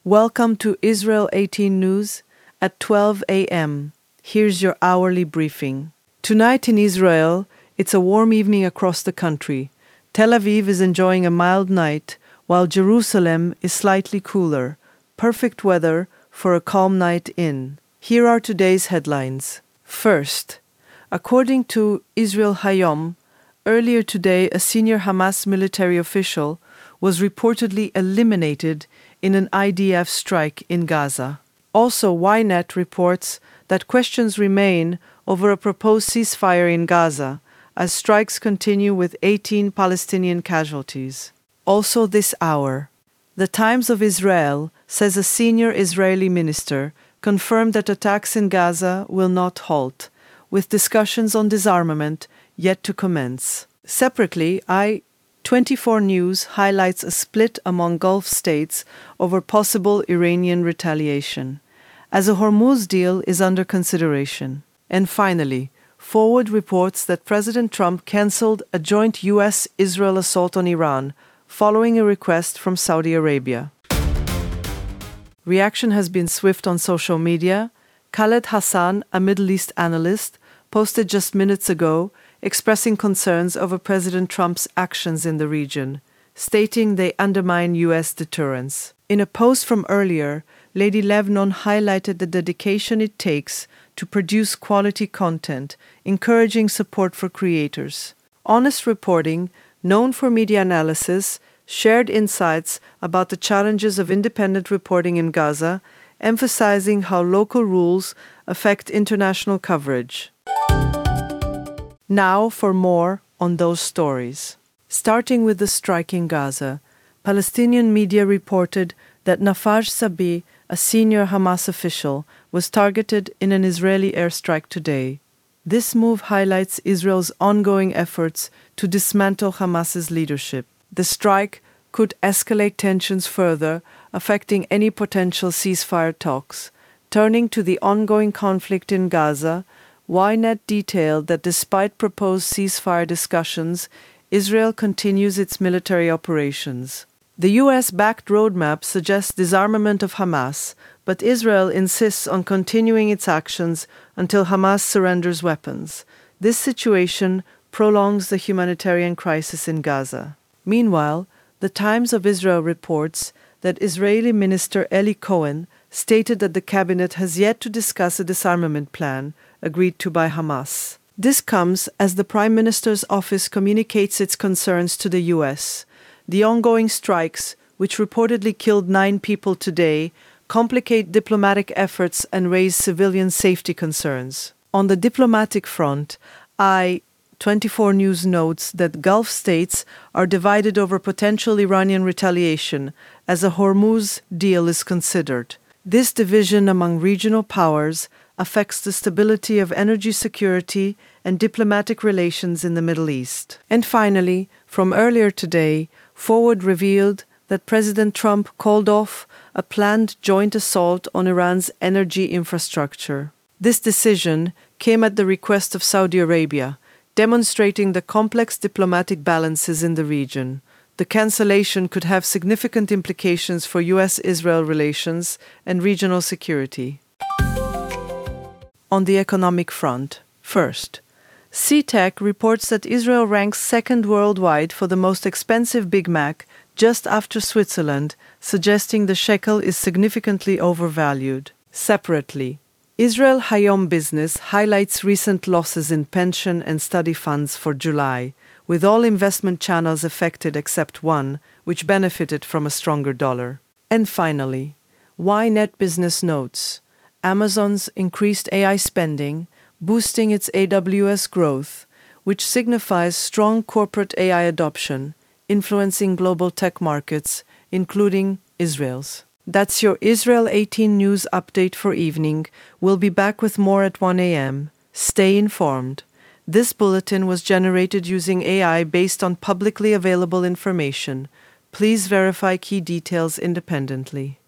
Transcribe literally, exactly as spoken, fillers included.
Welcome to Israel eighteen News at twelve a m Here's your hourly briefing. Tonight in Israel, it's a warm evening across the country. Tel Aviv is enjoying a mild night, while Jerusalem is slightly cooler. Perfect weather for a calm night in. Here are today's headlines. First, according to Israel Hayom, earlier today a senior Hamas military official was reportedly eliminated in an I D F strike in Gaza. Also, Ynet reports that questions remain over a proposed ceasefire in Gaza as strikes continue with eighteen Palestinian casualties. Also this hour, The Times of Israel says a senior Israeli minister confirmed that attacks in Gaza will not halt, with discussions on disarmament yet to commence. Separately, I twenty-four News highlights a split among Gulf states over possible Iranian retaliation, as a Hormuz deal is under consideration. And finally, Forward reports that President Trump cancelled a joint U S Israel assault on Iran following a request from Saudi Arabia. Reaction has been swift on social media. Khaled Hassan, a Middle East analyst, posted just minutes ago expressing concerns over President Trump's actions in the region, stating they undermine U S deterrence. In a post from earlier, Lady Levnon highlighted the dedication it takes to produce quality content, encouraging support for creators. Honest Reporting, known for media analysis, shared insights about the challenges of independent reporting in Gaza, emphasizing how local rules affect international coverage. Now for more on those stories. Starting with the strike in Gaza, Palestinian media reported that Nafaj Sabi, a senior Hamas official, was targeted in an Israeli airstrike today. This move highlights Israel's ongoing efforts to dismantle Hamas's leadership. The strike could escalate tensions further, affecting any potential ceasefire talks. Turning to the ongoing conflict in Gaza, Ynet detailed that despite proposed ceasefire discussions, Israel continues its military operations. The U S-backed roadmap suggests disarmament of Hamas, but Israel insists on continuing its actions until Hamas surrenders weapons. This situation prolongs the humanitarian crisis in Gaza. Meanwhile, The Times of Israel reports that Israeli Minister Eli Cohen stated that the cabinet has yet to discuss a disarmament plan agreed to by Hamas. This comes as the Prime Minister's office communicates its concerns to the U S. The ongoing strikes, which reportedly killed nine people today, complicate diplomatic efforts and raise civilian safety concerns. On the diplomatic front, I twenty-four News notes that Gulf states are divided over potential Iranian retaliation as a Hormuz deal is considered. This division among regional powers affects the stability of energy security and diplomatic relations in the Middle East. And finally, from earlier today, Forward revealed that President Trump called off a planned joint assault on Iran's energy infrastructure. This decision came at the request of Saudi Arabia, demonstrating the complex diplomatic balances in the region. The cancellation could have significant implications for U S Israel relations and regional security. On the economic front, first, CTech reports that Israel ranks second worldwide for the most expensive Big Mac, just after Switzerland, suggesting the shekel is significantly overvalued. Separately, Israel Hayom Business highlights recent losses in pension and study funds for July, with all investment channels affected except one, which benefited from a stronger dollar. And finally, Ynet Business notes Amazon's increased A I spending, boosting its A W S growth, which signifies strong corporate A I adoption, influencing global tech markets, including Israel's. That's your Israel eighteen News update for evening. We'll be back with more at one a m Stay informed. This bulletin was generated using A I based on publicly available information. Please verify key details independently.